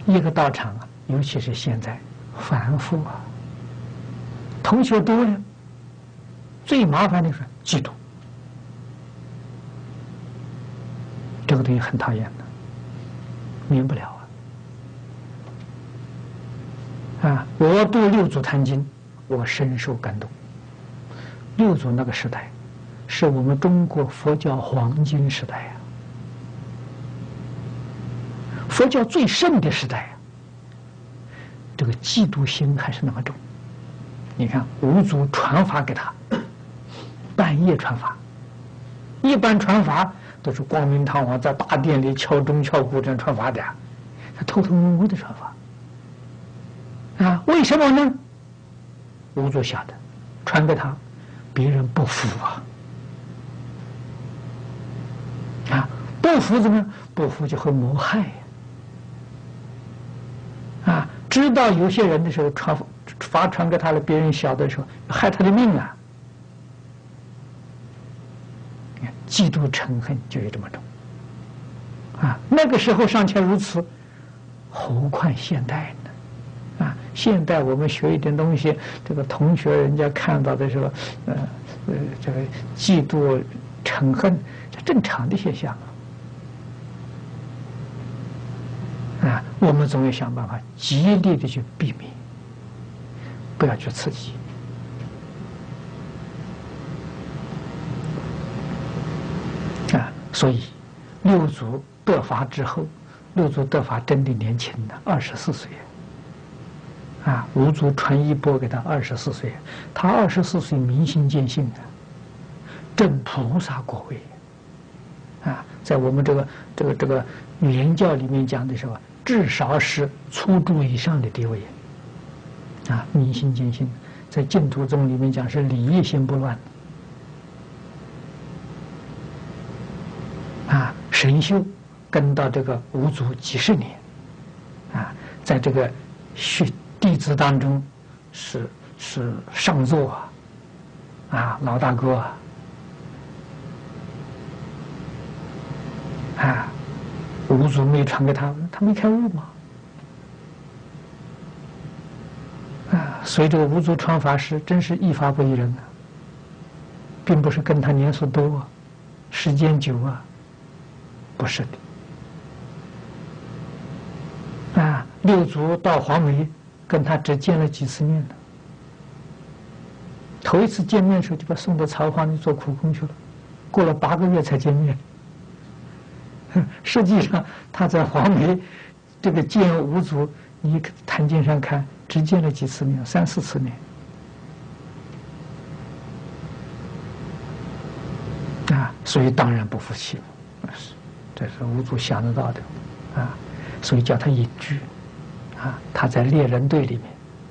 一个道场啊，尤其是现在繁复啊，同学多了，最麻烦的是嫉妒，这个东西很讨厌的，免不了啊！我读六祖坛经，我深受感动。六祖那个时代，是我们中国佛教黄金时代呀，佛教最盛的时代呀。这个嫉妒心还是那么重。你看五祖传法给他，半夜传法，一般传法都是光明堂皇在大殿里敲钟敲鼓这样传法的，他偷偷摸摸的传法。啊，为什么呢？五祖晓得，传给他，别人不服啊，不服怎么样？不服就会谋害啊！知道有些人的时候法传给他了，别人晓得的时候害他的命啊！嫉妒嗔恨就有这么重啊！那个时候尚且如此，何况现代呢？啊，现代我们学一点东西，这个同学人家看到的时候，这个嫉妒嗔恨，这正常的现象啊！我们总要想办法极力的去避免，不要去刺激。所以六祖得法之后，六祖得法真的年轻的24岁啊！五祖传衣钵给他24岁，他24岁明心见性啊，证菩萨果位啊！在我们这个原教里面讲的时候，至少是初住以上的地位啊，明心见性。在净土宗里面讲是礼义心不乱。神修跟到这个五祖几十年，啊，在这个弟子当中是上座啊，老大哥啊，五祖没传给他，他没开悟嘛，啊，所以这个五祖传法师真是一法不一人啊，并不是跟他年数多，时间久啊。不是的，啊，六祖到黄梅，跟他只见了几次面了。头一次见面的时候，就把送到曹房里做苦工去了，过了8个月才见面。实际上，他在黄梅这个见五祖，你坛经上看，只见了几次面，3、4次面。啊，所以当然不服气了，这是五祖想得到的，啊，所以叫他隐居，啊，他在猎人队里面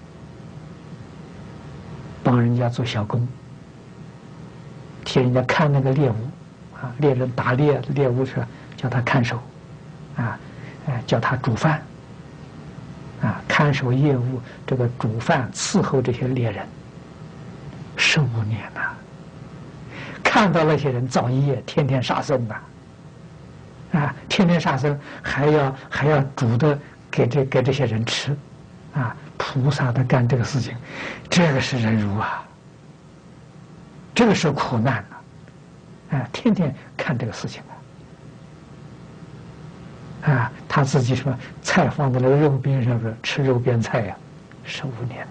帮人家做小工，替人家看那个猎物，啊，猎人打猎物时叫他看守，啊，叫他煮饭，啊，看守业务，这个煮饭伺候这些猎人，15年了，看到那些人造业，天天杀生呐。啊，天天杀生，还要煮的给这些人吃，啊，菩萨的干这个事情，这个是忍辱啊，这个是苦难啊，啊，天天看这个事情啊，他自己什么菜放在那个肉边上边吃肉边菜呀，15年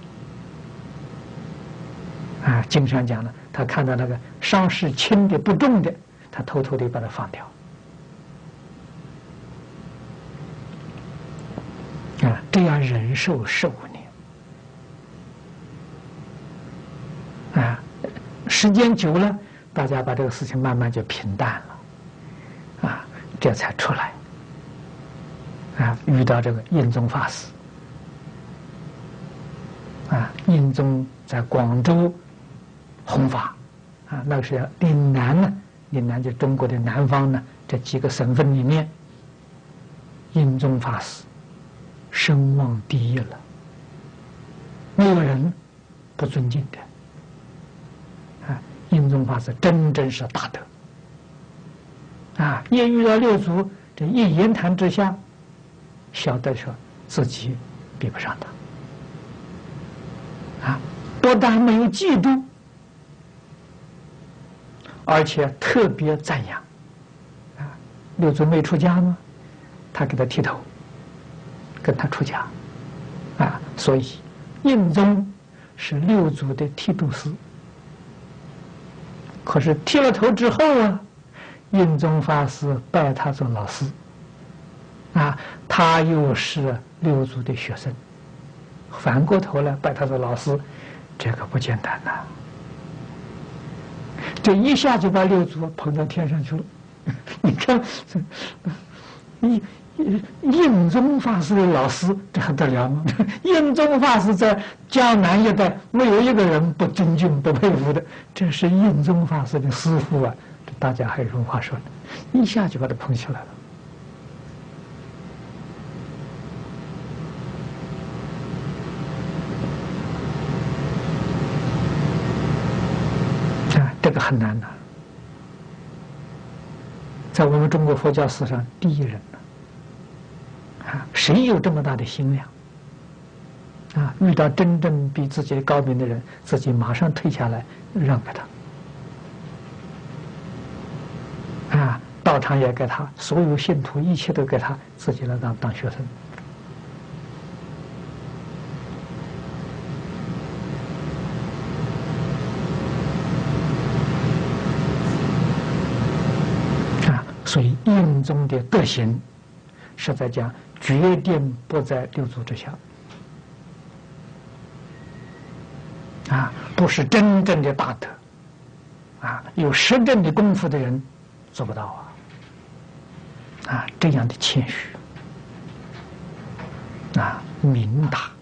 了，啊，经上讲了，他看到那个伤势轻的不重的，他偷偷的把它放掉。啊，这样忍受15年，啊，时间久了，大家把这个事情慢慢就平淡了，啊，这才出来，啊，遇到这个印宗法师，啊，印宗在广州弘法，啊，那个是岭南呢，岭南就中国的南方呢，这几个省份里面，印宗法师声望第一了，没有人不尊敬的。啊，印宗法师真是大德。啊，一遇到六祖，这一言谈之下， 晓得说自己比不上他，啊，不但没有嫉妒，而且特别赞扬，啊，六祖没出家吗？他给他剃头，跟他出家，啊，所以印宗是六祖的剃度师。可是剃了头之后啊，印宗法师拜他做老师，啊，他又是六祖的学生，反过头来拜他做老师，这个不简单呐，这一下就把六祖捧到天上去了。你看，印宗法师的老师，这还得了吗？印宗法师在江南一带没有一个人不尊敬、不佩服的，这是印宗法师的师父啊！这大家还有什么话说呢？一下就把他捧起来了。啊，这个很难呐，在我们中国佛教史上第一人了。啊，谁有这么大的心量？啊，遇到真正比自己高明的人，自己马上退下来让给他。啊，道场也给他，所有信徒一切都给他，自己来当学生。啊，所以印宗的德行，实在讲，决定不在六祖之下。啊，不是真正的大德，啊，有实证的功夫的人做不到啊，啊，这样的谦虚，啊，明达。